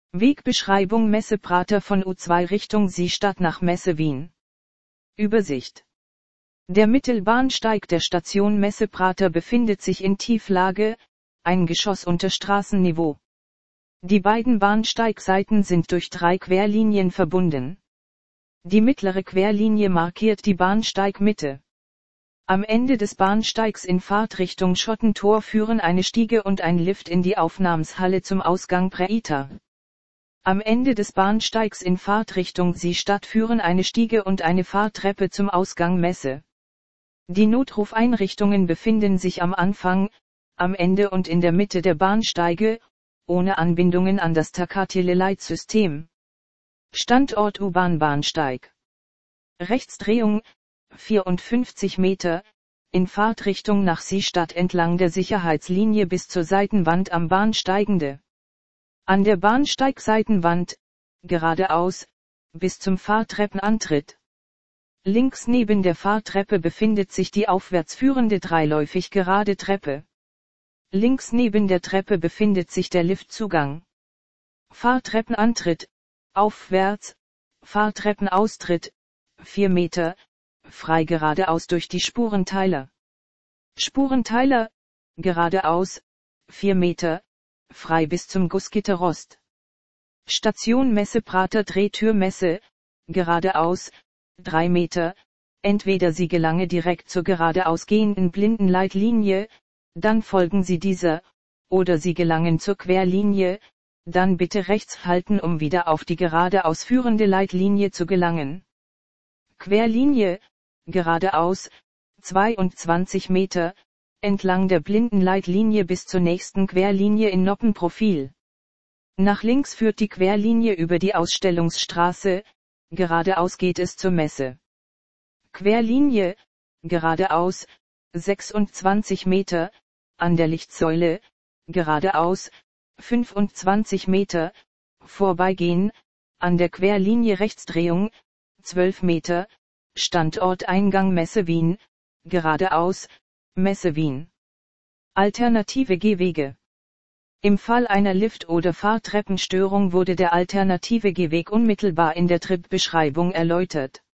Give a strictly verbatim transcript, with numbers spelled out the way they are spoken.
Wegbeschreibung Messe-Prater von U zwei Richtung Seestadt nach Messe Wien. Übersicht. Der Mittelbahnsteig der Station Messe-Prater befindet sich in Tieflage, ein Geschoss unter Straßenniveau. Die beiden Bahnsteigseiten sind durch drei Querlinien verbunden. Die mittlere Querlinie markiert die Bahnsteigmitte. Am Ende des Bahnsteigs in Fahrtrichtung Schottentor führen eine Stiege und ein Lift in die Aufnahmshalle zum Ausgang Prater. Am Ende des Bahnsteigs in Fahrtrichtung Seestadt führen eine Stiege und eine Fahrtreppe zum Ausgang Messe. Die Notrufeinrichtungen befinden sich am Anfang, am Ende und in der Mitte der Bahnsteige, ohne Anbindungen an das Takateleleitsystem. Standort U-Bahn-Bahnsteig. Rechtsdrehung, vierundfünfzig Meter, in Fahrtrichtung nach Seestadt entlang der Sicherheitslinie bis zur Seitenwand am Bahnsteigende. An der Bahnsteigseitenwand, geradeaus, bis zum Fahrtreppenantritt. Links neben der Fahrtreppe befindet sich die aufwärts führende dreiläufig gerade Treppe. Links neben der Treppe befindet sich der Liftzugang. Fahrtreppenantritt, aufwärts, Fahrtreppenaustritt, vier Meter, frei geradeaus durch die Spurenteiler. Spurenteiler, geradeaus, vier Meter, frei bis zum Gussgitterrost. Station Messe-Prater Drehtürmesse, geradeaus, drei Meter, entweder Sie gelange direkt zur geradeaus gehenden Blindenleitlinie, dann folgen Sie dieser, oder Sie gelangen zur Querlinie, dann bitte rechts halten, um wieder auf die geradeaus führende Leitlinie zu gelangen. Querlinie, geradeaus, zweiundzwanzig Meter, entlang der Blindenleitlinie bis zur nächsten Querlinie in Noppenprofil. Nach links führt die Querlinie über die Ausstellungsstraße, geradeaus geht es zur Messe. Querlinie, geradeaus, sechsundzwanzig Meter, an der Lichtsäule, geradeaus, fünfundzwanzig Meter, vorbeigehen, an der Querlinie Rechtsdrehung, zwölf Meter, Standort Eingang Messe Wien, geradeaus, Messe Wien. Alternative Gehwege. Im Fall einer Lift- oder Fahrtreppenstörung wurde der alternative Gehweg unmittelbar in der Tripbeschreibung erläutert.